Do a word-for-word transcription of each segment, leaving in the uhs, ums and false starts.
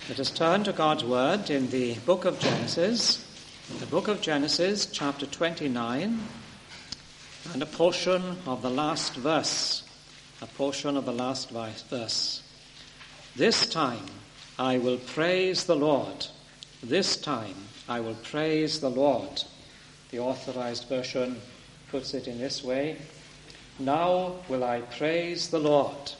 Let us turn to God's Word in the book of Genesis, the book of Genesis, chapter twenty-nine, and a portion of the last verse, a portion of the last verse. This time I will praise the Lord. This time I will praise the Lord. The Authorized Version puts it in this way: Now will I praise the Lord.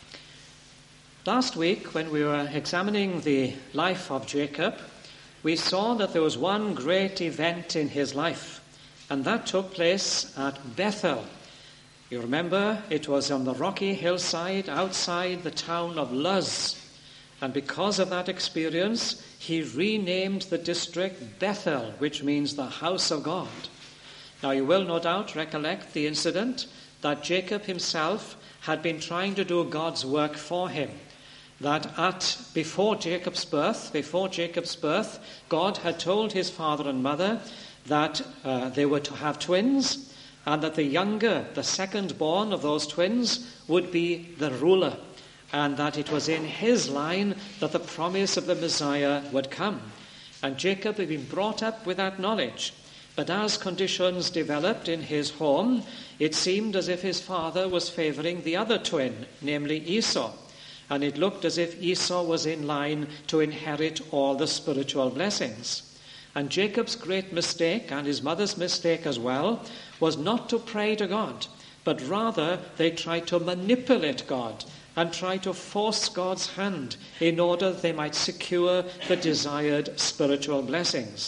Last week, when we were examining the life of Jacob, we saw that there was one great event in his life, and that took place at Bethel. You remember, it was on the rocky hillside outside the town of Luz, and because of that experience, he renamed the district Bethel, which means the house of God. Now, you will no doubt recollect the incident that Jacob himself had been trying to do God's work for him. That at before Jacob's birth, before Jacob's birth, God had told his father and mother that uh, they were to have twins, and that the younger, the second born of those twins, would be the ruler, and that it was in his line that the promise of the Messiah would come. And Jacob had been brought up with that knowledge. But as conditions developed in his home, it seemed as if his father was favoring the other twin, namely Esau. And it looked as if Esau was in line to inherit all the spiritual blessings. And Jacob's great mistake, and his mother's mistake as well, was not to pray to God, but rather they tried to manipulate God and try to force God's hand in order they might secure the desired spiritual blessings.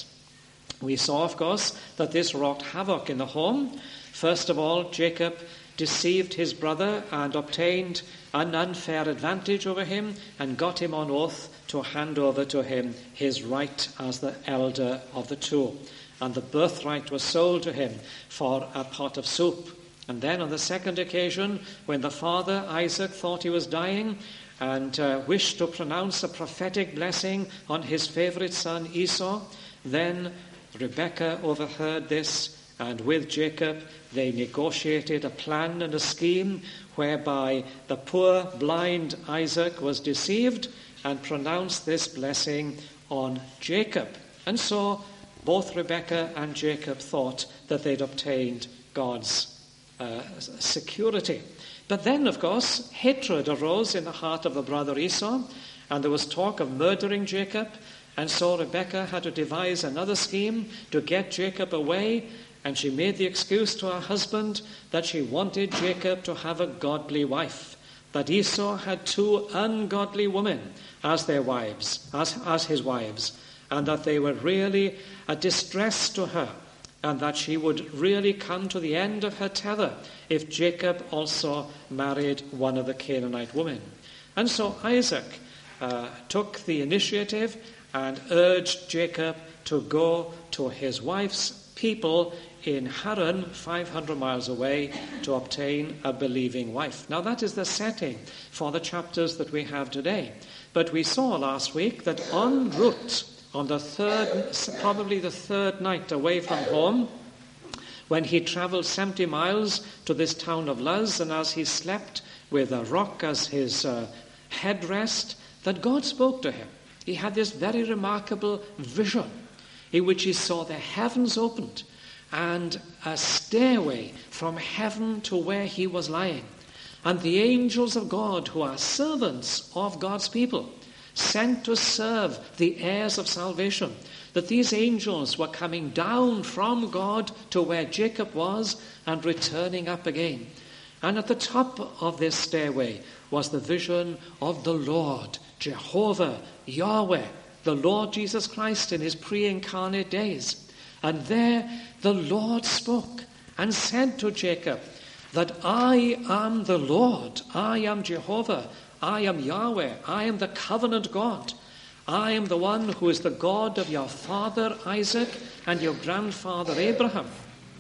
We saw, of course, that this wrought havoc in the home. First of all, Jacob deceived his brother and obtained an unfair advantage over him and got him on oath to hand over to him his right as the elder of the two. And the birthright was sold to him for a pot of soup. And then on the second occasion, when the father, Isaac, thought he was dying and uh, wished to pronounce a prophetic blessing on his favorite son Esau, then Rebekah overheard this, and with Jacob they negotiated a plan and a scheme whereby the poor blind Isaac was deceived and pronounced this blessing on Jacob. And so both Rebekah and Jacob thought that they'd obtained God's uh, security. But then, of course, hatred arose in the heart of the brother Esau, and there was talk of murdering Jacob. And so Rebekah had to devise another scheme to get Jacob away, and she made the excuse to her husband that she wanted Jacob to have a godly wife, that Esau had two ungodly women as their wives, as, as his wives, and that they were really a distress to her, and that she would really come to the end of her tether if Jacob also married one of the Canaanite women. And so Isaac uh, took the initiative and urged Jacob to go to his wife's people in Haran, five hundred miles away, to obtain a believing wife. Now that is the setting for the chapters that we have today. But we saw last week that en route, on the third, probably the third night away from home, when he traveled seventy miles to this town of Luz, and as he slept with a rock as his uh, headrest, that God spoke to him. He had this very remarkable vision in which he saw the heavens opened and a stairway from heaven to where he was lying. And the angels of God, who are servants of God's people, sent to serve the heirs of salvation, that these angels were coming down from God to where Jacob was and returning up again. And at the top of this stairway was the vision of the Lord, Jehovah, Yahweh, the Lord Jesus Christ in his pre-incarnate days. And there the Lord spoke and said to Jacob that I am the Lord, I am Jehovah, I am Yahweh, I am the covenant God. I am the one who is the God of your father Isaac and your grandfather Abraham.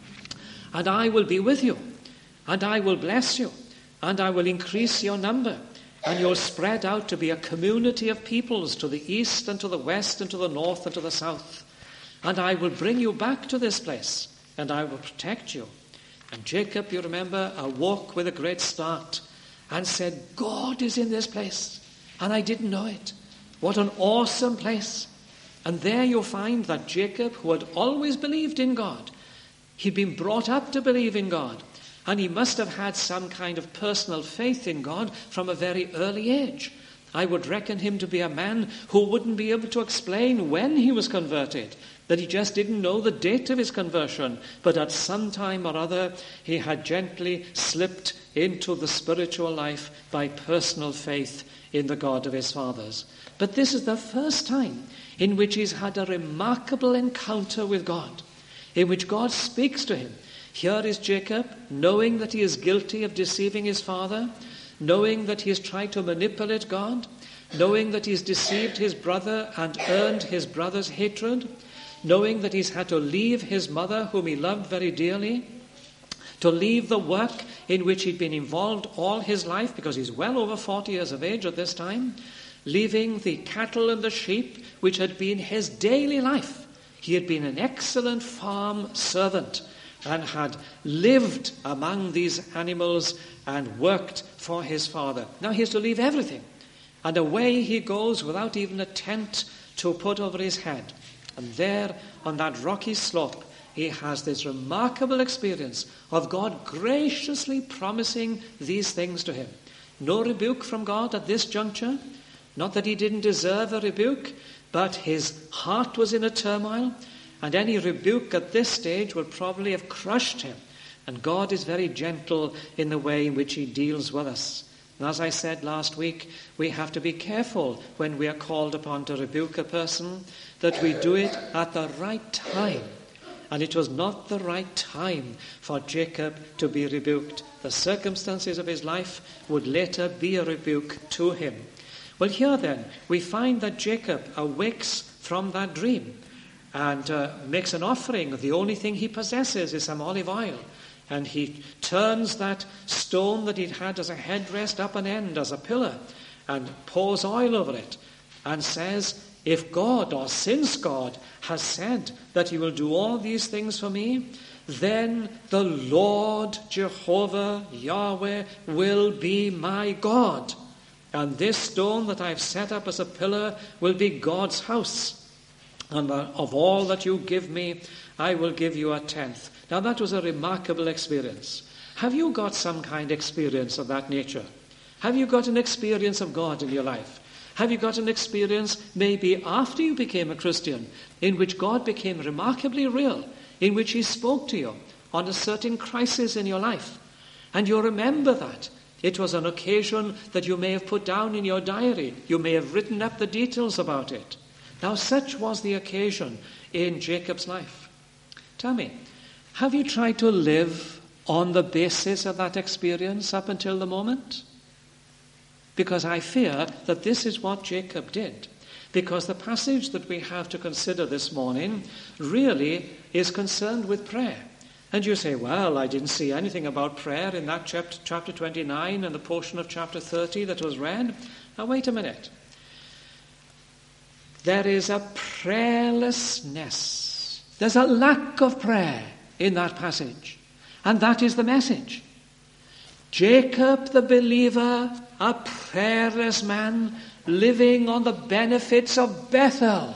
And I will be with you, and I will bless you, and I will increase your number, and you'll spread out to be a community of peoples to the east and to the west and to the north and to the south. And I will bring you back to this place, and I will protect you. And Jacob, you remember, awoke with a great start and said, God is in this place, and I didn't know it. What an awesome place. And there you find that Jacob, who had always believed in God, he'd been brought up to believe in God, and he must have had some kind of personal faith in God from a very early age. I would reckon him to be a man who wouldn't be able to explain when he was converted, that he just didn't know the date of his conversion, but at some time or other he had gently slipped into the spiritual life by personal faith in the God of his fathers. But this is the first time in which he's had a remarkable encounter with God, in which God speaks to him. Here is Jacob, knowing that he is guilty of deceiving his father, knowing that he has tried to manipulate God, knowing that he's deceived his brother and earned his brother's hatred, knowing that he's had to leave his mother, whom he loved very dearly, to leave the work in which he'd been involved all his life, because he's well over forty years of age at this time, leaving the cattle and the sheep, which had been his daily life. He had been an excellent farm servant and had lived among these animals and worked for his father. Now he has to leave everything. And away he goes without even a tent to put over his head. And there on that rocky slope, he has this remarkable experience of God graciously promising these things to him. No rebuke from God at this juncture. Not that he didn't deserve a rebuke, but his heart was in a turmoil, and any rebuke at this stage would probably have crushed him. And God is very gentle in the way in which he deals with us. And as I said last week, we have to be careful when we are called upon to rebuke a person, that we do it at the right time. And it was not the right time for Jacob to be rebuked. The circumstances of his life would later be a rebuke to him. Well, here then, we find that Jacob awakes from that dream and uh, makes an offering. The only thing he possesses is some olive oil. And he turns that stone that he'd had as a headrest up an end, as a pillar, and pours oil over it, and says, if God, or since God, has said that he will do all these things for me, then the Lord Jehovah Yahweh will be my God. And this stone that I've set up as a pillar will be God's house. And of all that you give me, I will give you a tenth. Now that was a remarkable experience. Have you got some kind of experience of that nature? Have you got an experience of God in your life? Have you got an experience maybe after you became a Christian in which God became remarkably real, in which he spoke to you on a certain crisis in your life? And you remember that. It was an occasion that you may have put down in your diary. You may have written up the details about it. Now, such was the occasion in Jacob's life. Tell me, have you tried to live on the basis of that experience up until the moment? Because I fear that this is what Jacob did. Because the passage that we have to consider this morning really is concerned with prayer. And you say, well, I didn't see anything about prayer in that chapter, chapter twenty-nine and the portion of chapter thirty that was read. Now, wait a minute. There is a prayerlessness. There's a lack of prayer in that passage. And that is the message. Jacob the believer, a prayerless man, living on the benefits of Bethel.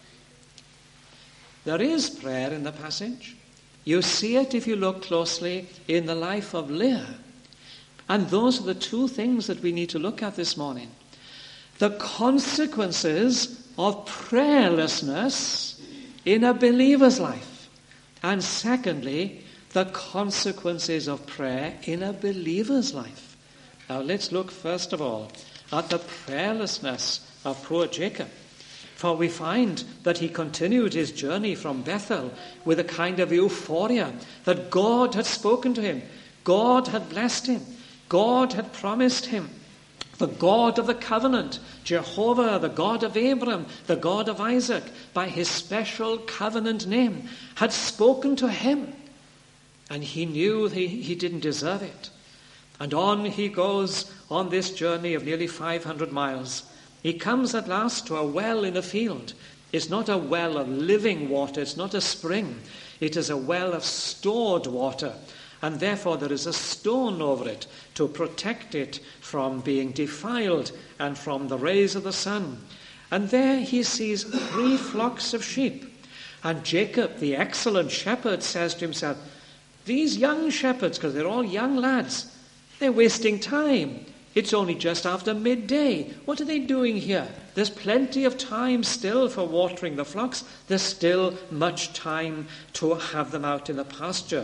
There is prayer in the passage. You see it if you look closely in the life of Leah. And those are the two things that we need to look at this morning. The consequences of prayerlessness in a believer's life. And secondly, the consequences of prayer in a believer's life. Now let's look first of all at the prayerlessness of poor Jacob. For we find that he continued his journey from Bethel with a kind of euphoria that God had spoken to him. God had blessed him. God had promised him. The God of the covenant, Jehovah, the God of Abraham, the God of Isaac, by his special covenant name, had spoken to him. And he knew he, he didn't deserve it. And on he goes on this journey of nearly five hundred miles. He comes at last to a well in a field. It's not a well of living water. It's not a spring. It is a well of stored water. And therefore there is a stone over it to protect it from being defiled and from the rays of the sun. And there he sees three flocks of sheep. And Jacob, the excellent shepherd, says to himself, these young shepherds, because they're all young lads, they're wasting time. It's only just after midday. What are they doing here? There's plenty of time still for watering the flocks. There's still much time to have them out in the pasture.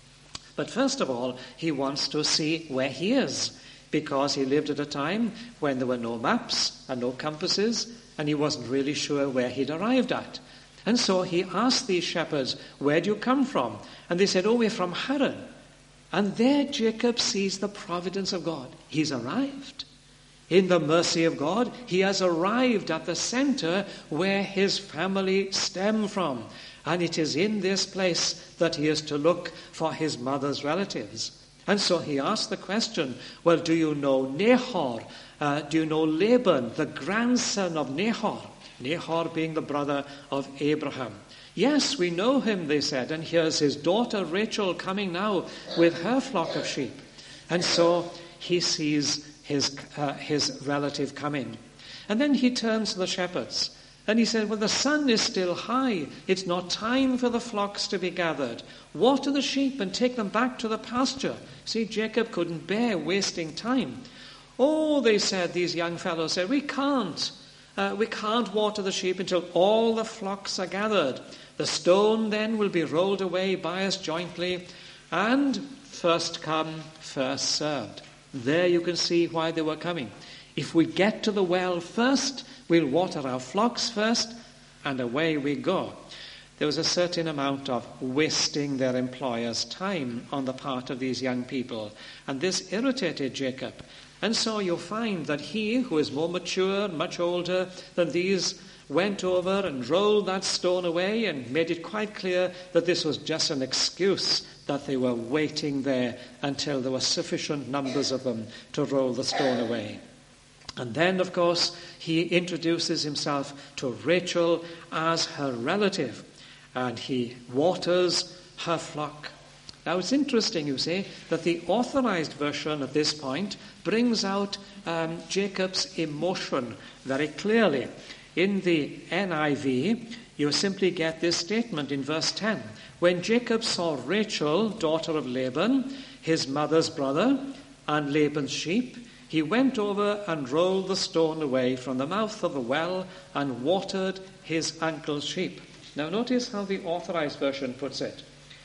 But first of all, he wants to see where he is, because he lived at a time when there were no maps and no compasses, and he wasn't really sure where he'd arrived at. And so he asked these shepherds, where do you come from? And they said, oh, we're from Haran. And there Jacob sees the providence of God. He's arrived. In the mercy of God, he has arrived at the center where his family stem from. And it is in this place that he is to look for his mother's relatives. And so he asked the question, well, do you know Nahor? Uh, do you know Laban, the grandson of Nahor? Nahor being the brother of Abraham. Yes, we know him, they said, and here's his daughter Rachel coming now with her flock of sheep. And so he sees his, uh, his relative coming. And then he turns to the shepherds. And he said, well, the sun is still high. It's not time for the flocks to be gathered. Water the sheep and take them back to the pasture. See, Jacob couldn't bear wasting time. Oh, they said, these young fellows said, we can't. Uh, we can't water the sheep until all the flocks are gathered. The stone then will be rolled away by us jointly. And first come, first served. There you can see why they were coming. If we get to the well first, we'll water our flocks first, and away we go. There was a certain amount of wasting their employer's time on the part of these young people, and this irritated Jacob. And so you'll find that he, who is more mature, much older than these, went over and rolled that stone away and made it quite clear that this was just an excuse, that they were waiting there until there were sufficient numbers of them to roll the stone away. And then, of course, he introduces himself to Rachel as her relative, and he waters her flock. Now, it's interesting, you see, that the authorized version at this point brings out um, Jacob's emotion very clearly. In the N I V, you simply get this statement in verse ten. When Jacob saw Rachel, daughter of Laban, his mother's brother, and Laban's sheep, he went over and rolled the stone away from the mouth of the well and watered his uncle's sheep. Now notice how the authorized version puts it.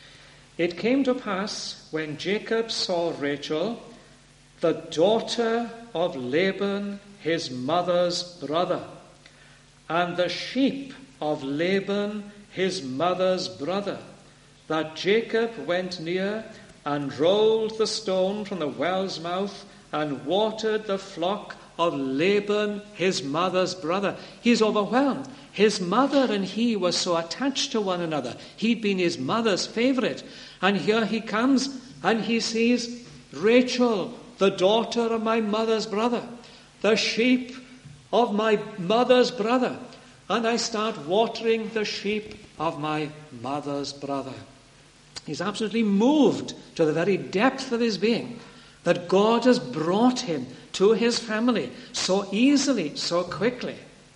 It came to pass when Jacob saw Rachel, the daughter of Laban, his mother's brother, and the sheep of Laban, his mother's brother, that Jacob went near and rolled the stone from the well's mouth and watered the flock of Laban, his mother's brother. He's overwhelmed. His mother and he were so attached to one another. He'd been his mother's favorite. And here he comes and he sees Rachel, the daughter of my mother's brother, the sheep of my mother's brother. And I start watering the sheep of my mother's brother. He's absolutely moved to the very depth of his being, that God has brought him to his family so easily, so quickly.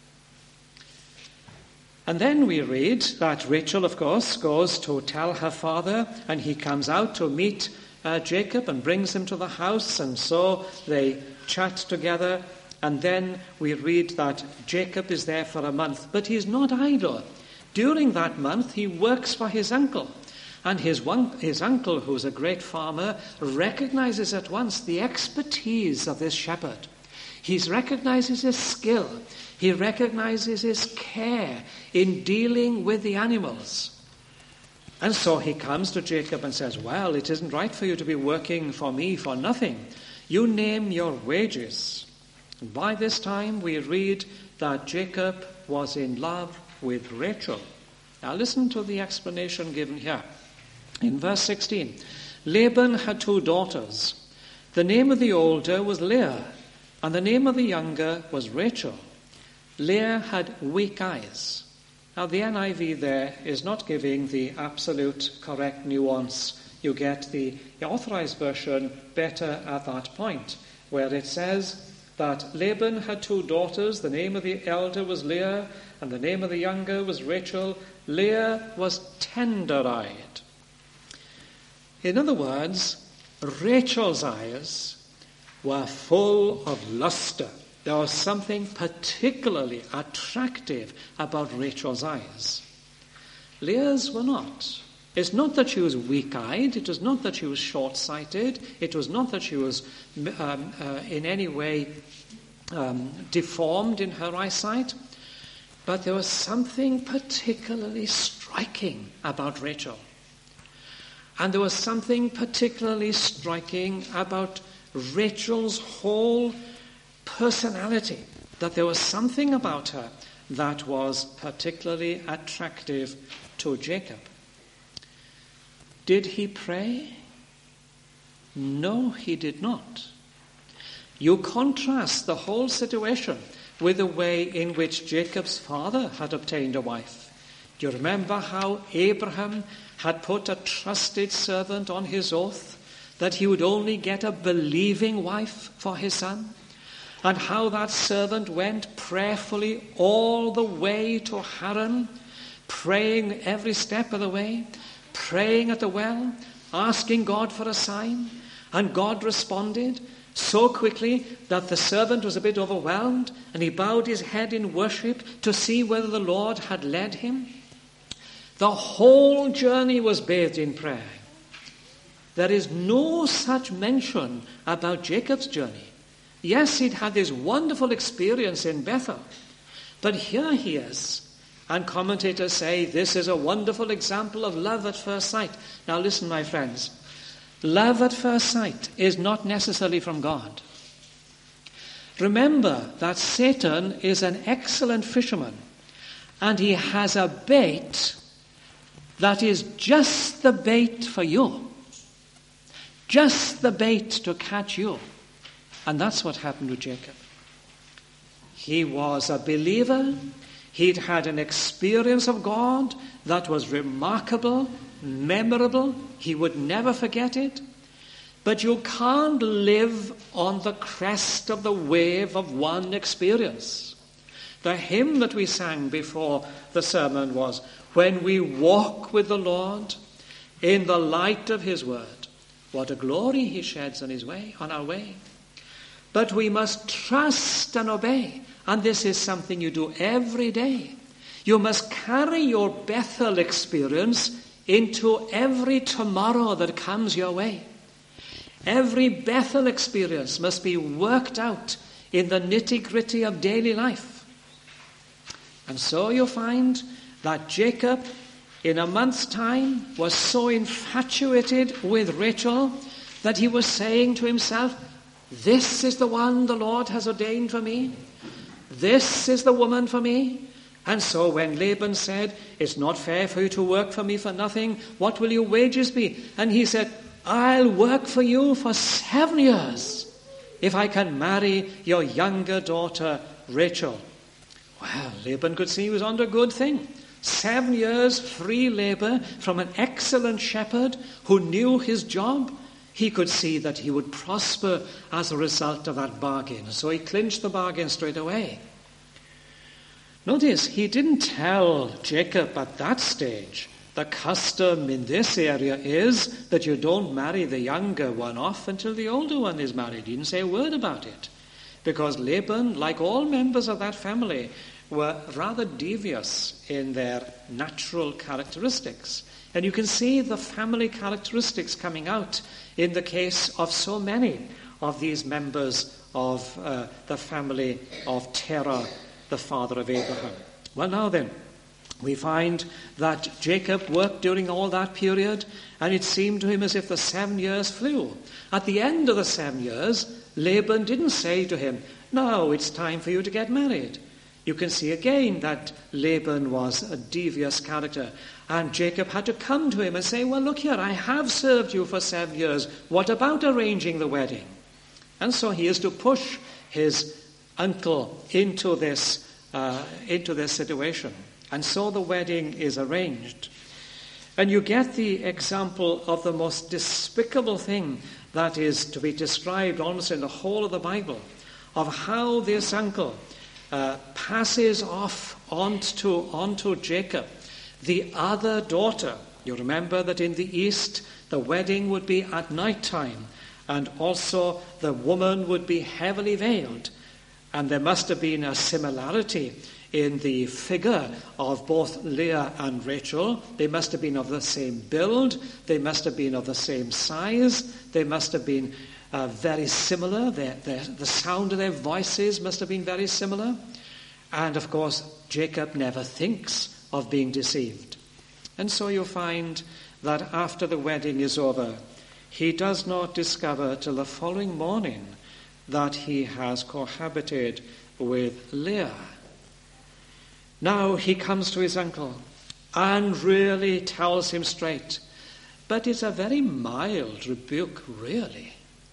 And then we read that Rachel, of course, goes to tell her father, and he comes out to meet uh, Jacob and brings him to the house, and so they chat together. And then we read that Jacob is there for a month, but he's not idle. During that month, he works for his uncle. And his, one, his uncle, who's a great farmer, recognizes at once the expertise of this shepherd. He recognizes his skill. He recognizes his care in dealing with the animals. And so he comes to Jacob and says, well, it isn't right for you to be working for me for nothing. You name your wages. And by this time we read that Jacob was in love with Rachel. Now listen to the explanation given here. In verse sixteen, Laban had two daughters. The name of the older was Leah, and the name of the younger was Rachel. Leah had weak eyes. Now the N I V there is not giving the absolute correct nuance. You get the authorized version better at that point, where it says, that Laban had two daughters. The name of the elder was Leah, and the name of the younger was Rachel. Leah was tender-eyed. In other words, Rachel's eyes were full of luster. There was something particularly attractive about Rachel's eyes. Leah's were not. It's not that she was weak-eyed. It was not that she was short-sighted. It was not that she was um, uh, in any way um, deformed in her eyesight. But there was something particularly striking about Rachel. And there was something particularly striking about Rachel's whole personality, that there was something about her that was particularly attractive to Jacob. Did he pray? No, he did not. You contrast the whole situation with the way in which Jacob's father had obtained a wife. Do you remember how Abraham had put a trusted servant on his oath that he would only get a believing wife for his son? And how that servant went prayerfully all the way to Haran, praying every step of the way, praying at the well, asking God for a sign, and God responded so quickly that the servant was a bit overwhelmed, and he bowed his head in worship to see whether the Lord had led him. The whole journey was bathed in prayer. There is no such mention about Jacob's journey. Yes, he'd had this wonderful experience in Bethel, but here he is. And commentators say this is a wonderful example of love at first sight. Now listen, my friends. Love at first sight is not necessarily from God. Remember that Satan is an excellent fisherman, and he has a bait that is just the bait for you. Just the bait to catch you. And that's what happened to Jacob. He was a believer. He'd had an experience of God that was remarkable, memorable. He would never forget it. But you can't live on the crest of the wave of one experience. The hymn that we sang before the sermon was, "When we walk with the Lord in the light of his word, what a glory he sheds on his way, on our way." But we must trust and obey. And this is something you do every day. You must carry your Bethel experience into every tomorrow that comes your way. Every Bethel experience must be worked out in the nitty-gritty of daily life. And so you find that Jacob, in a month's time, was so infatuated with Rachel that he was saying to himself, "This is the one the Lord has ordained for me. This is the woman for me." And so when Laban said, "It's not fair for you to work for me for nothing. What will your wages be?" And he said, "I'll work for you for seven years if I can marry your younger daughter, Rachel." Well, Laban could see he was onto a good thing. Seven years free labor from an excellent shepherd who knew his job. He could see that he would prosper as a result of that bargain. So he clinched the bargain straight away. Notice, he didn't tell Jacob at that stage, the custom in this area is that you don't marry the younger one off until the older one is married. He didn't say a word about it. Because Laban, like all members of that family, were rather devious in their natural characteristics. And you can see the family characteristics coming out in the case of so many of these members of uh, the family of Terah, the father of Abraham. Well, now then, we find that Jacob worked during all that period, and it seemed to him as if the seven years flew. At the end of the seven years, Laban didn't say to him, "Now it's time for you to get married." You can see again that Laban was a devious character. And Jacob had to come to him and say, "Well, look here, I have served you for seven years. What about arranging the wedding?" And so he is to push his uncle into this, uh, into this situation. And so the wedding is arranged. And you get the example of the most despicable thing that is to be described almost in the whole of the Bible, of how this uncle uh, passes off onto, onto Jacob the other daughter. You remember that in the East, the wedding would be at night time, and also the woman would be heavily veiled. And there must have been a similarity in the figure of both Leah and Rachel. They must have been of the same build. They must have been of the same size. They must have been uh, very similar. Their, their, the sound of their voices must have been very similar. And of course, Jacob never thinks of being deceived. And so you find that after the wedding is over, he does not discover till the following morning that he has cohabited with Leah. Now he comes to his uncle and really tells him straight, but it's a very mild rebuke, really.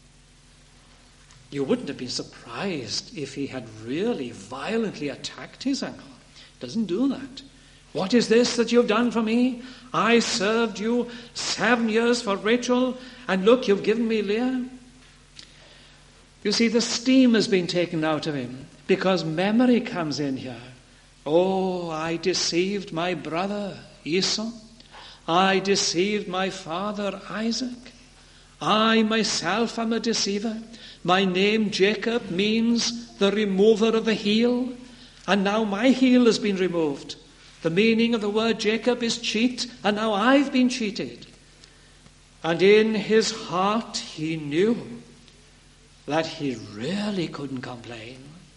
You wouldn't have been surprised if he had really violently attacked his uncle. Doesn't do that. What is this that you've done for me? I served you seven years for Rachel, and look, you've given me Leah. You see, the steam has been taken out of him because memory comes in here. Oh, I deceived my brother Esau. I deceived my father Isaac. I myself am a deceiver. My name Jacob means the remover of the heel, and now my heel has been removed. The meaning of the word Jacob is cheat, and now I've been cheated. And in his heart he knew that he really couldn't complain.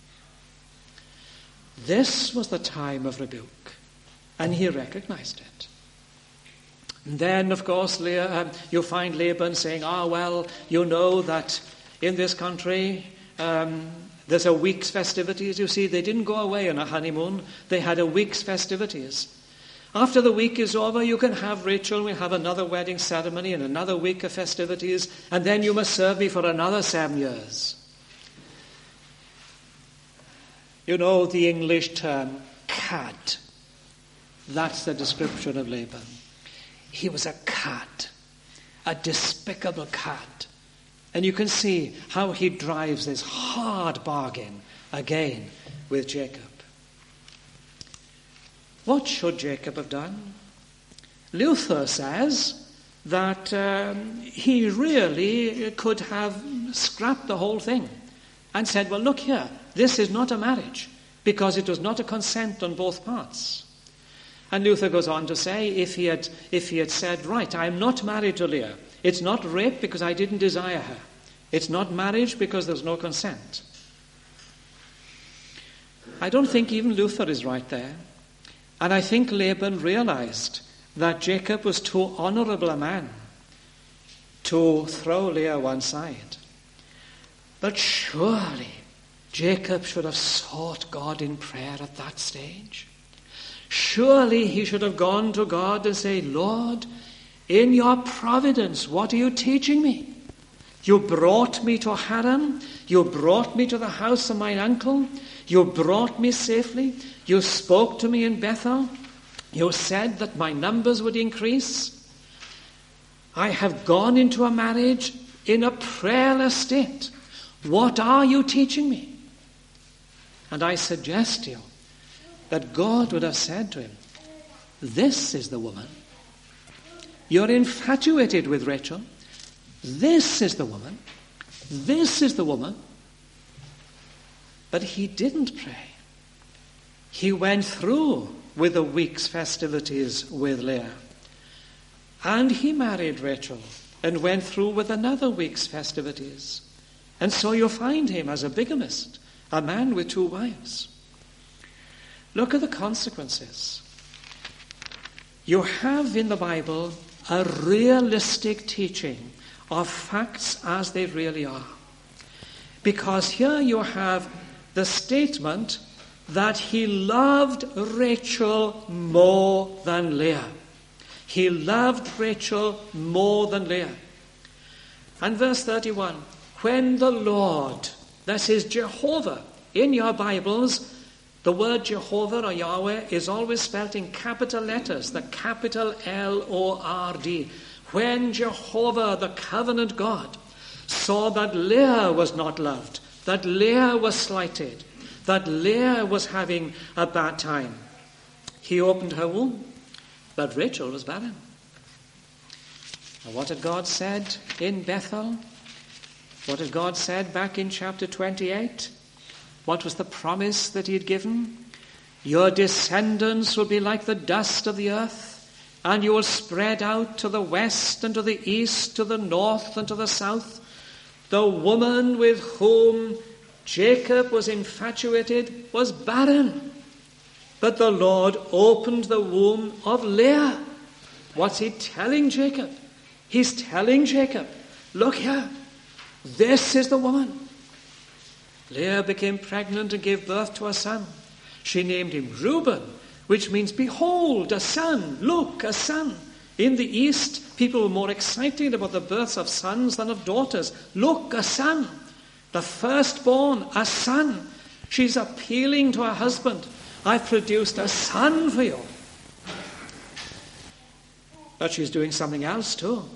This was the time of rebuke, and he recognized it. And then, of course, Leah, um, you find Laban saying, ah, well, you know that in this country um, there's a week's festivities. You see, they didn't go away on a honeymoon. They had a week's festivities. After the week is over, you can have Rachel. We'll have another wedding ceremony and another week of festivities, and then you must serve me for another seven years. You know the English term cad. That's the description of Laban. He was a cad, a despicable cad. And you can see how he drives this hard bargain again with Jacob. What should Jacob have done? Luther says that um, he really could have scrapped the whole thing and said, well, look here, this is not a marriage because it was not a consent on both parts. And Luther goes on to say, if he had, if he had said, right, I am not married to Leah. It's not rape because I didn't desire her. It's not marriage because there's no consent. I don't think even Luther is right there. And I think Laban realized that Jacob was too honorable a man to throw Leah one side. But surely Jacob should have sought God in prayer at that stage. Surely he should have gone to God and said, Lord, in your providence, what are you teaching me? You brought me to Haran. You brought me to the house of my uncle. You brought me safely. You spoke to me in Bethel. You said that my numbers would increase. I have gone into a marriage in a prayerless state. What are you teaching me? And I suggest to you that God would have said to him, this is the woman. You're infatuated with Rachel. This is the woman. This is the woman. But he didn't pray. He went through with the week's festivities with Leah. And he married Rachel and went through with another week's festivities. And so you find him as a bigamist, a man with two wives. Look at the consequences. You have in the Bible a realistic teaching of facts as they really are. Because here you have the statement that he loved Rachel more than Leah. He loved Rachel more than Leah. And verse thirty-one, when the Lord, that is Jehovah, in your Bibles, the word Jehovah or Yahweh is always spelled in capital letters, the capital L O R D. When Jehovah, the covenant God, saw that Leah was not loved, that Leah was slighted, that Leah was having a bad time. He opened her womb, but Rachel was barren. And what had God said in Bethel? What had God said back in chapter twenty-eight? What was the promise that he had given? Your descendants will be like the dust of the earth, and you will spread out to the west and to the east, to the north and to the south. The woman with whom Jacob was infatuated was barren, but the Lord opened the womb of Leah. What's he telling Jacob? He's telling Jacob, look here, this is the woman. Leah became pregnant and gave birth to a son. She named him Reuben, which means, behold, a son, look, a son. In the East, people were more excited about the births of sons than of daughters. Look, a son. The firstborn, a son. She's appealing to her husband. I've produced a son for you. But she's doing something else too.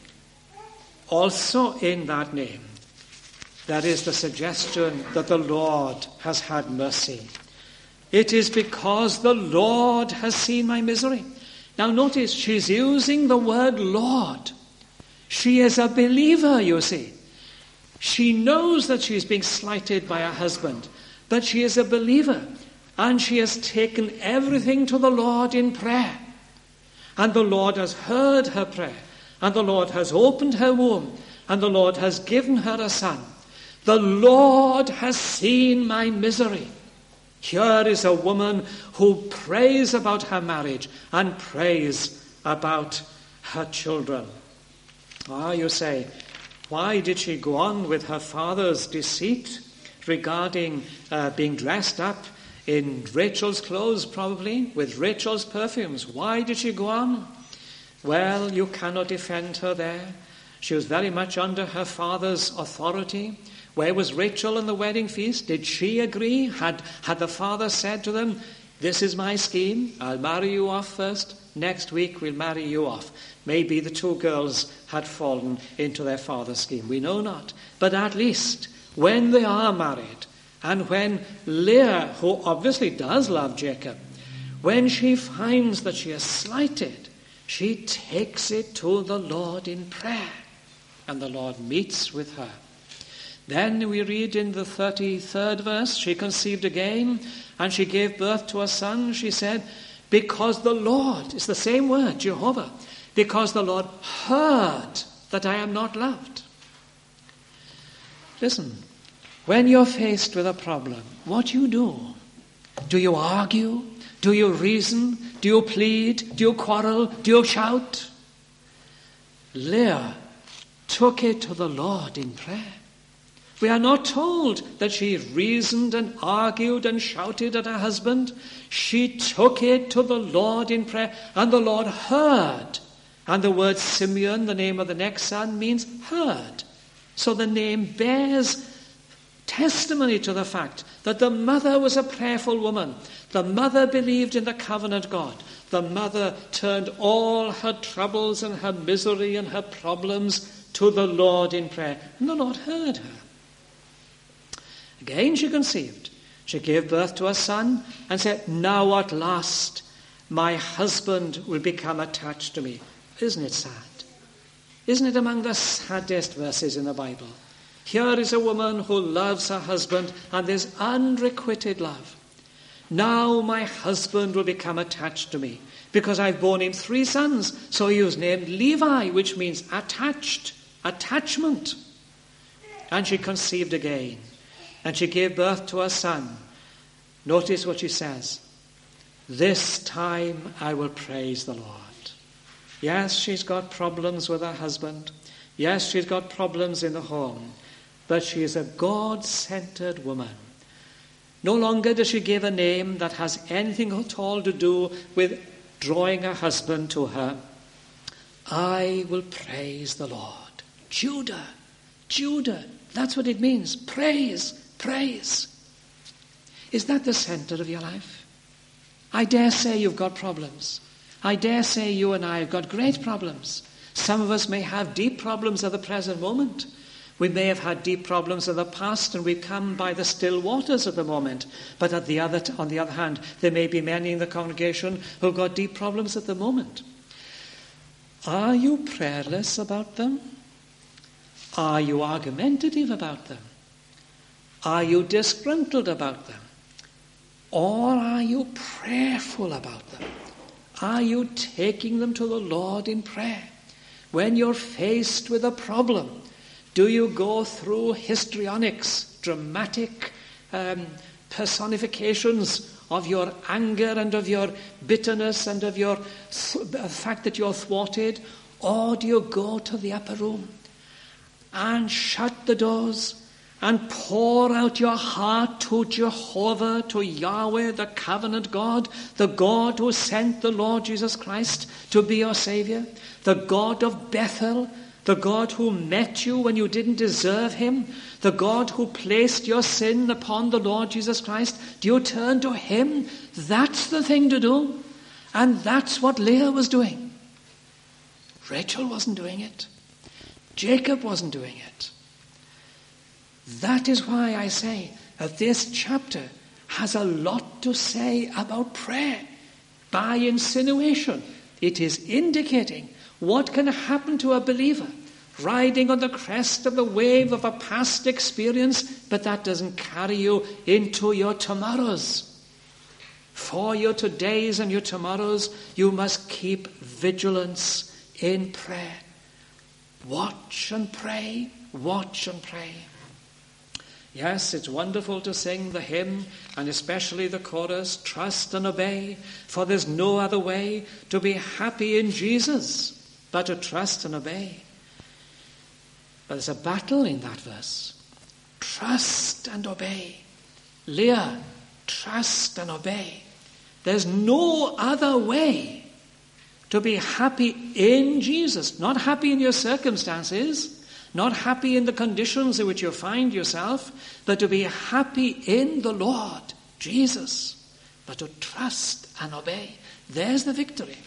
Also in that name, there is the suggestion that the Lord has had mercy. It is because the Lord has seen my misery. Now notice, she's using the word Lord. She is a believer, you see. She knows that she's being slighted by her husband, but she is a believer, and she has taken everything to the Lord in prayer. And the Lord has heard her prayer, and the Lord has opened her womb, and the Lord has given her a son. The Lord has seen my misery. Here is a woman who prays about her marriage and prays about her children. Ah, you say, why did she go on with her father's deceit regarding uh, being dressed up in Rachel's clothes, probably, with Rachel's perfumes? Why did she go on? Well, you cannot defend her there. She was very much under her father's authority. Where was Rachel on the wedding feast? Did she agree? Had, had the father said to them, this is my scheme, I'll marry you off first, next week we'll marry you off. Maybe the two girls had fallen into their father's scheme. We know not. But at least when they are married, and when Leah, who obviously does love Jacob, when she finds that she is slighted, she takes it to the Lord in prayer, and the Lord meets with her. Then we read in the thirty-third verse, she conceived again, and she gave birth to a son. She said, because the Lord, it's the same word, Jehovah, because the Lord heard that I am not loved. Listen, when you're faced with a problem, what do you do? Do you argue? Do you reason? Do you plead? Do you quarrel? Do you shout? Leah took it to the Lord in prayer. We are not told that she reasoned and argued and shouted at her husband. She took it to the Lord in prayer, and the Lord heard. And the word Simeon, the name of the next son, means heard. So the name bears testimony to the fact that the mother was a prayerful woman. The mother believed in the covenant God. The mother turned all her troubles and her misery and her problems to the Lord in prayer. And the Lord heard her. Again she conceived. She gave birth to a son and said, now at last my husband will become attached to me. Isn't it sad? Isn't it among the saddest verses in the Bible? Here is a woman who loves her husband, and there's unrequited love. Now my husband will become attached to me, because I've borne him three sons. So he was named Levi, which means attached, attachment. And she conceived again. And she gave birth to a son. Notice what she says. This time I will praise the Lord. Yes, she's got problems with her husband. Yes, she's got problems in the home. But she is a God-centered woman. No longer does she give a name that has anything at all to do with drawing her husband to her. I will praise the Lord. Judah, Judah, that's what it means. Praise, praise. Is that the center of your life? I dare say you've got problems. I dare say you and I have got great problems. Some of us may have deep problems at the present moment. We may have had deep problems in the past and we've come by the still waters at the moment. But at the other, on the other hand, there may be many in the congregation who've got deep problems at the moment. Are you prayerless about them? Are you argumentative about them? Are you disgruntled about them? Or are you prayerful about them? Are you taking them to the Lord in prayer? When you're faced with a problem, do you go through histrionics, dramatic um, personifications of your anger and of your bitterness and of your th- the fact that you're thwarted? Or do you go to the upper room and shut the doors and pour out your heart to Jehovah, to Yahweh, the covenant God, the God who sent the Lord Jesus Christ to be your Savior, the God of Bethel, the God who met you when you didn't deserve him, the God who placed your sin upon the Lord Jesus Christ? Do you turn to him? That's the thing to do. And that's what Leah was doing. Rachel wasn't doing it. Jacob wasn't doing it. That is why I say that this chapter has a lot to say about prayer. By insinuation, it is indicating what can happen to a believer riding on the crest of the wave of a past experience, but that doesn't carry you into your tomorrows. For your todays and your tomorrows, you must keep vigilance in prayer. Watch and pray, watch and pray. Yes, it's wonderful to sing the hymn, and especially the chorus, trust and obey, for there's no other way to be happy in Jesus but to trust and obey. But there's a battle in that verse. Trust and obey. Leah, trust and obey. There's no other way to be happy in Jesus. Not happy in your circumstances, not happy in the conditions in which you find yourself, but to be happy in the Lord Jesus, but to trust and obey. There's the victory.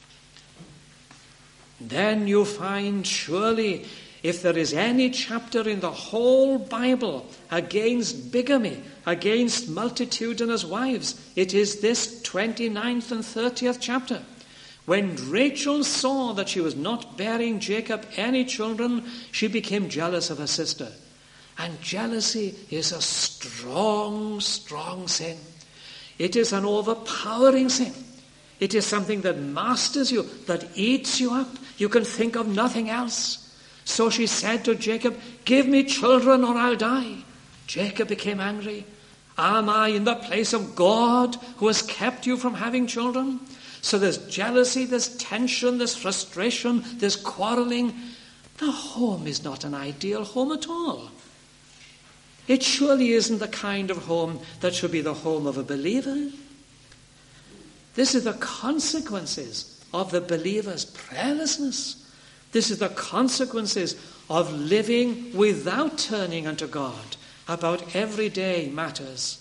Then you find, surely, if there is any chapter in the whole Bible against bigamy, against multitudinous wives, it is this twenty-ninth and thirtieth chapter. When Rachel saw that she was not bearing Jacob any children, she became jealous of her sister. And jealousy is a strong, strong sin. It is an overpowering sin. It is something that masters you, that eats you up. You can think of nothing else. So she said to Jacob, give me children or I'll die. Jacob became angry. Am I in the place of God who has kept you from having children? So there's jealousy, there's tension, there's frustration, there's quarreling. The home is not an ideal home at all. It surely isn't the kind of home that should be the home of a believer. This is the consequences of the believer's prayerlessness. This is the consequences of living without turning unto God about everyday matters.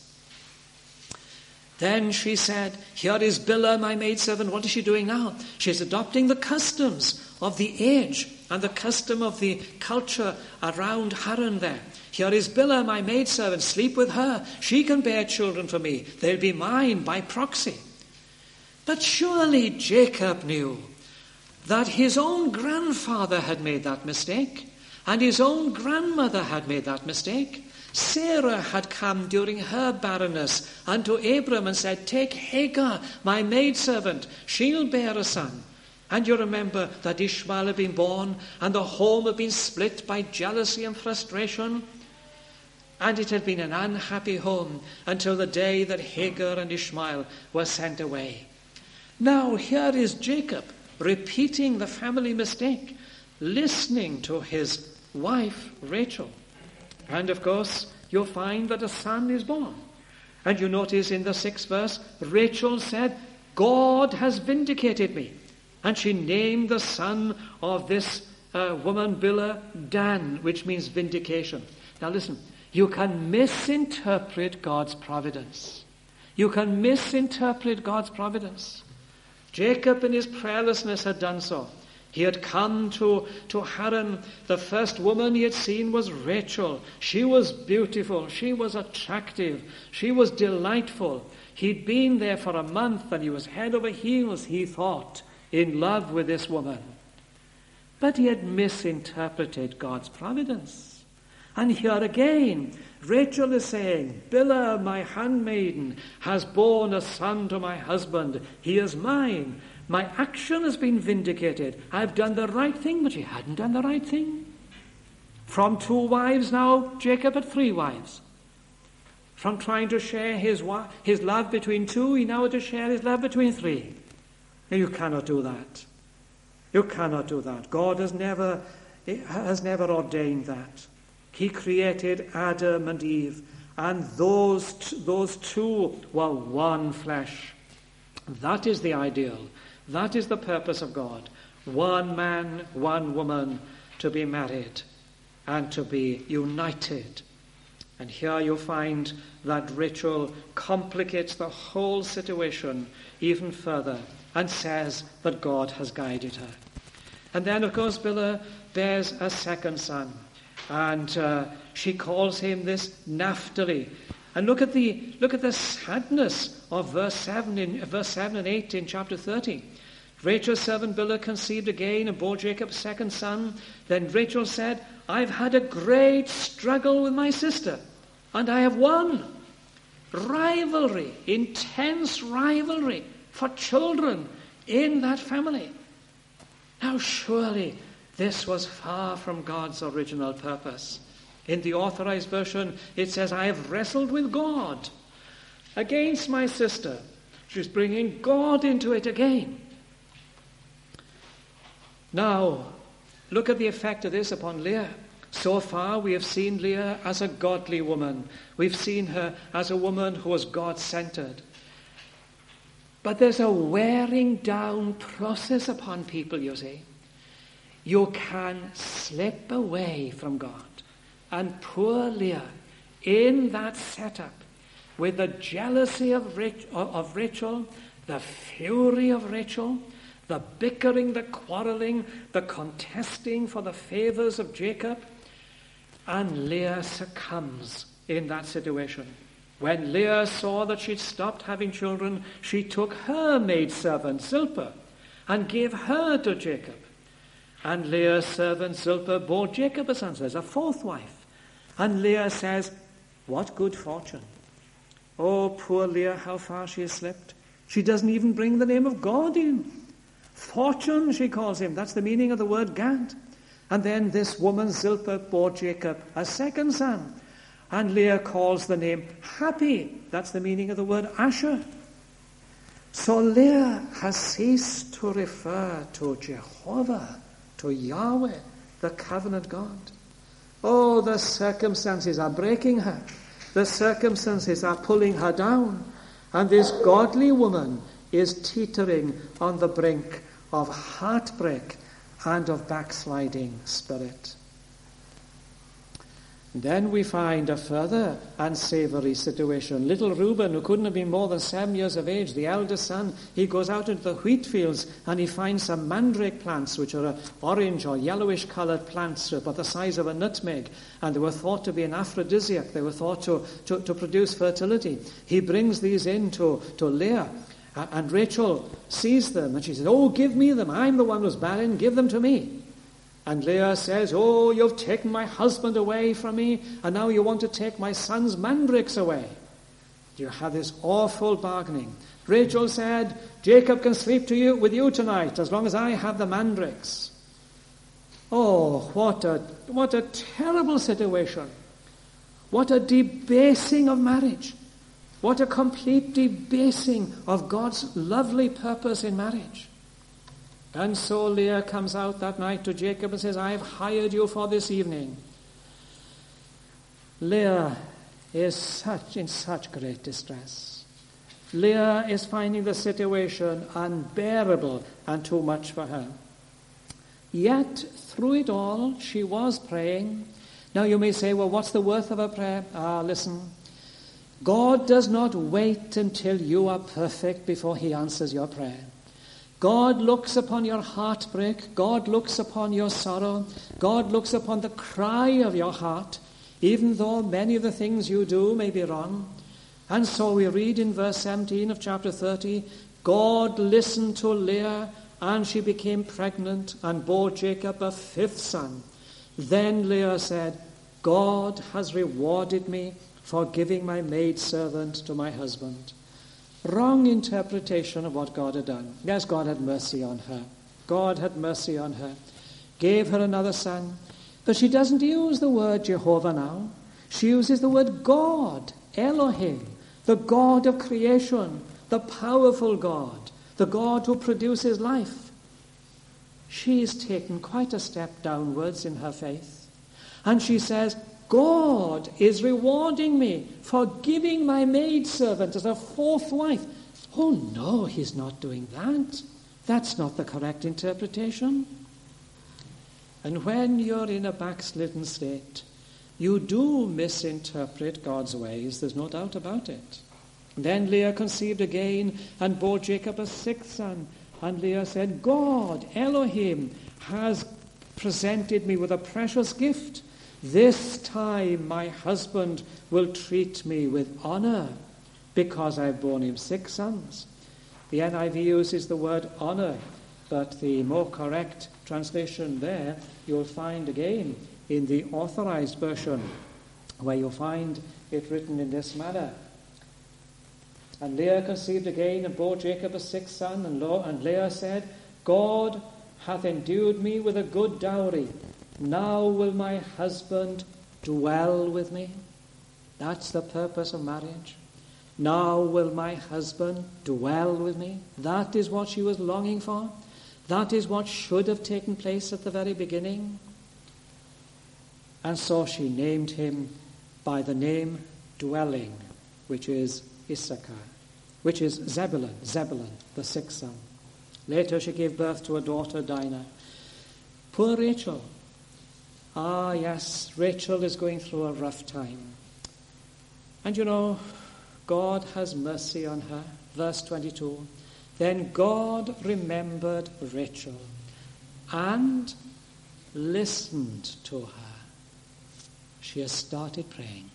Then she said, here is Bilhah, my maidservant. What is she doing now? She's adopting the customs of the age and the custom of the culture around Haran there. Here is Bilhah, my maidservant. Sleep with her. She can bear children for me. They'll be mine by proxy. But surely Jacob knew that his own grandfather had made that mistake, and his own grandmother had made that mistake. Sarah had come during her barrenness unto Abram and said, take Hagar, my maidservant, she'll bear a son. And you remember that Ishmael had been born, and the home had been split by jealousy and frustration. And it had been an unhappy home until the day that Hagar and Ishmael were sent away. Now here is Jacob repeating the family mistake, listening to his wife Rachel. And of course, you'll find that a son is born. And you notice in the sixth verse, Rachel said, God has vindicated me. And she named the son of this uh, woman, Bilhah, Dan, which means vindication. Now listen, you can misinterpret God's providence. You can misinterpret God's providence. Jacob in his prayerlessness had done so. He had come to, to Haran. The first woman he had seen was Rachel. She was beautiful. She was attractive. She was delightful. He'd been there for a month and he was head over heels, he thought, in love with this woman. But he had misinterpreted God's providence. And here again, Rachel is saying, Bilhah, my handmaiden, has borne a son to my husband. He is mine. My action has been vindicated. I've done the right thing, but she hadn't done the right thing. From two wives now, Jacob had three wives. From trying to share his, his love between two, he now had to share his love between three. Now, you cannot do that. You cannot do that. God has never, has never ordained that. He created Adam and Eve, and those, t- those two were one flesh. That is the ideal. That is the purpose of God. One man, one woman to be married and to be united. And here you find that Rachel complicates the whole situation even further and says that God has guided her. And then, of course, Bilhah bears a second son. And uh, she calls him this Naphtali. And look at the look at the sadness of verse seven in verse seven and eight in chapter thirty. Rachel's servant Bilhah conceived again and bore Jacob a second son. Then Rachel said, I've had a great struggle with my sister, and I have won. Rivalry, intense rivalry for children in that family. Now surely this was far from God's original purpose. In the Authorized Version, it says, I have wrestled with God against my sister. She's bringing God into it again. Now, look at the effect of this upon Leah. So far, we have seen Leah as a godly woman. We've seen her as a woman who was God-centered. But there's a wearing down process upon people, you see. You can slip away from God. And poor Leah, in that setup, with the jealousy of Rachel, the fury of Rachel, the bickering, the quarreling, the contesting for the favors of Jacob, and Leah succumbs in that situation. When Leah saw that she'd stopped having children, she took her maidservant Zilpah and gave her to Jacob. And Leah's servant Zilpah bore Jacob a son. So there's a fourth wife. And Leah says, what good fortune. Oh, poor Leah, how far she has slipped. She doesn't even bring the name of God in. Fortune, she calls him. That's the meaning of the word Gad. And then this woman, Zilpah, bore Jacob a second son. And Leah calls the name Happy. That's the meaning of the word Asher. So Leah has ceased to refer to Jehovah, to Yahweh, the covenant God. Oh, the circumstances are breaking her. The circumstances are pulling her down. And this godly woman is teetering on the brink of heartbreak and of backsliding spirit. Then we find a further unsavory situation. Little Reuben, who couldn't have been more than seven years of age, the eldest son, he goes out into the wheat fields and he finds some mandrake plants, which are orange or yellowish coloured plants about the size of a nutmeg. And they were thought to be an aphrodisiac. They were thought to, to, to produce fertility. He brings these in to, to Leah. And Rachel sees them and she says, oh, give me them. I'm the one who's barren. Give them to me. And Leah says, oh, you've taken my husband away from me, and now you want to take my son's mandrakes away. You have this awful bargaining. Rachel said, Jacob can sleep to you with you tonight as long as I have the mandrakes. Oh, what a what a terrible situation. What a debasing of marriage. What a complete debasing of God's lovely purpose in marriage. And so Leah comes out that night to Jacob and says, I have hired you for this evening. Leah is such in such great distress. Leah is finding the situation unbearable and too much for her. Yet, through it all, she was praying. Now you may say, well, what's the worth of a prayer? Ah, listen. God does not wait until you are perfect before he answers your prayer. God looks upon your heartbreak. God looks upon your sorrow. God looks upon the cry of your heart, even though many of the things you do may be wrong. And so we read in verse seventeen of chapter thirty, God listened to Leah, and she became pregnant and bore Jacob a fifth son. Then Leah said, God has rewarded me for giving my maidservant to my husband. Wrong interpretation of what God had done. Yes, God had mercy on her. God had mercy on her. Gave her another son. But she doesn't use the word Jehovah now. She uses the word God, Elohim, the God of creation, the powerful God, the God who produces life. She's taken quite a step downwards in her faith. And she says, God is rewarding me for giving my maidservant as a fourth wife. Oh no, he's not doing that. That's not the correct interpretation. And when you're in a backslidden state, you do misinterpret God's ways, there's no doubt about it. Then Leah conceived again and bore Jacob a sixth son. And Leah said, God, Elohim, has presented me with a precious gift. This time my husband will treat me with honor because I've borne him six sons. The N I V uses the word honor, but the more correct translation there you'll find again in the Authorized Version, where you'll find it written in this manner. And Leah conceived again and bore Jacob a sixth son, and, lo, and Leah said, God hath endued me with a good dowry. Now will my husband dwell with me. That's the purpose of marriage. Now will my husband dwell with me. That is what she was longing for. That is what should have taken place at the very beginning. And so she named him by the name dwelling, which is Issachar, which is Zebulun, Zebulun, the sixth son. Later she gave birth to a daughter, Dinah. Poor Rachel. Ah, yes, Rachel is going through a rough time. And you know, God has mercy on her. Verse twenty-two. Then God remembered Rachel and listened to her. She has started praying.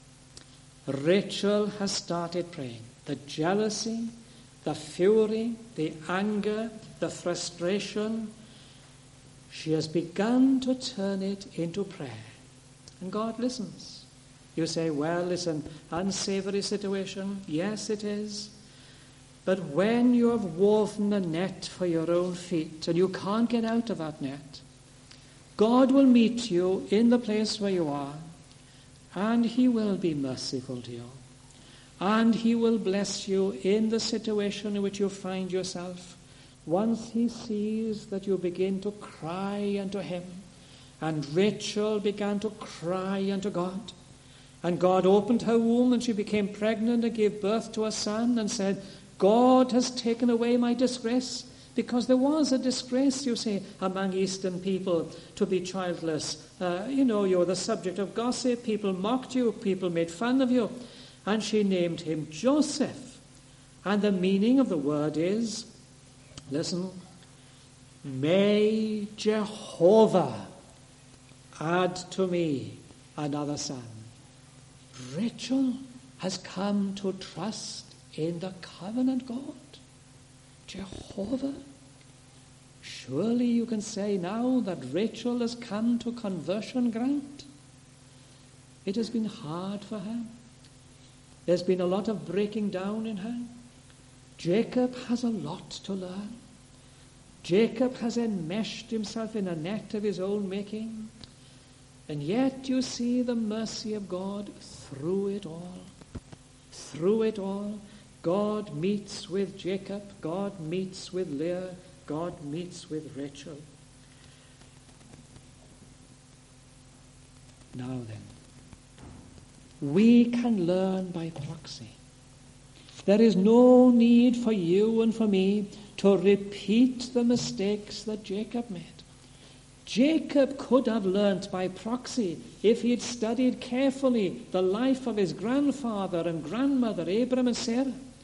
Rachel has started praying. The jealousy, the fury, the anger, the frustration, she has begun to turn it into prayer. And God listens. You say, well, it's an unsavory situation. Yes, it is. But when you have woven a net for your own feet and you can't get out of that net, God will meet you in the place where you are, and he will be merciful to you. And he will bless you in the situation in which you find yourself. Once he sees that you begin to cry unto him, and Rachel began to cry unto God, and God opened her womb and she became pregnant and gave birth to a son and said, God has taken away my disgrace. Because there was a disgrace, you see, among Eastern people to be childless. Uh, you know, you're the subject of gossip. People mocked you. People made fun of you. And she named him Joseph. And the meaning of the word is, listen, may Jehovah add to me another son. Rachel has come to trust in the covenant God. Jehovah. Surely you can say now that Rachel has come to conversion ground. It has been hard for her. There's been a lot of breaking down in her. Jacob has a lot to learn. Jacob has enmeshed himself in a net of his own making. And yet you see the mercy of God through it all. Through it all, God meets with Jacob, God meets with Leah, God meets with Rachel. Now then, we can learn by proxy. There is no need for you and for me to repeat the mistakes that Jacob made. Jacob could have learnt by proxy if he had studied carefully the life of his grandfather and grandmother, Abraham and Sarah.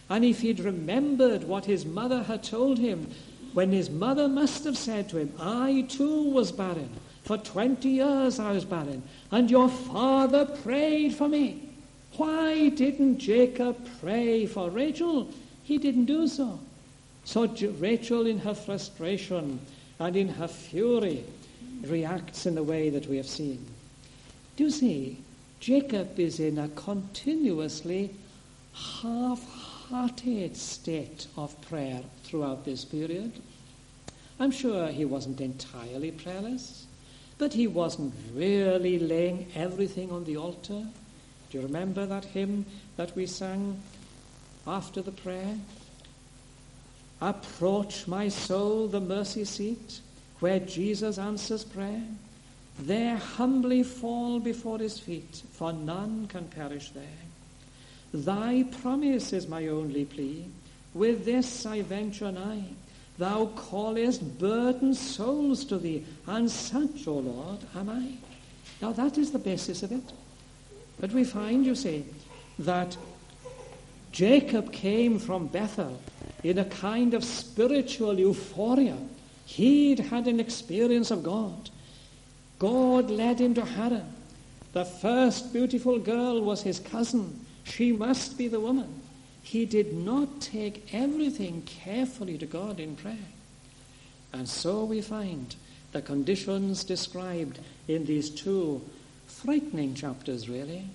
And if he'd remembered what his mother had told him, when his mother must have said to him, I too was barren. For twenty years I was barren, and your father prayed for me. Why didn't Jacob pray for Rachel? He didn't do so. So Rachel, in her frustration and in her fury, reacts in the way that we have seen. Do you see, Jacob is in a continuously half-hearted state of prayer throughout this period. I'm sure he wasn't entirely prayerless, but he wasn't really laying everything on the altar. Do you remember that hymn that we sang after the prayer? Approach, my soul, the mercy seat, where Jesus answers prayer. There humbly fall before his feet, for none can perish there. Thy promise is my only plea. With this I venture nigh. Thou callest burdened souls to thee, and such, O Lord, am I. Now that is the basis of it. But we find, you see, that Jacob came from Bethel in a kind of spiritual euphoria. He'd had an experience of God. God led him to Haran. The first beautiful girl was his cousin. She must be the woman. He did not take everything carefully to God in prayer. And so we find the conditions described in these two frightening chapters, really.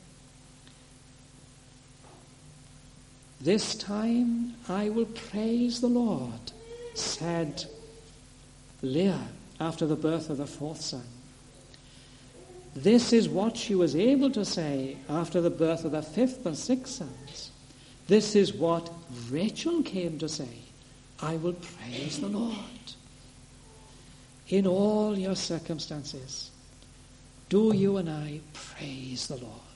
This time I will praise the Lord, said Leah after the birth of the fourth son. This is what she was able to say after the birth of the fifth and sixth sons. This is what Rachel came to say. I will praise the Lord. In all your circumstances, do you and I praise the Lord?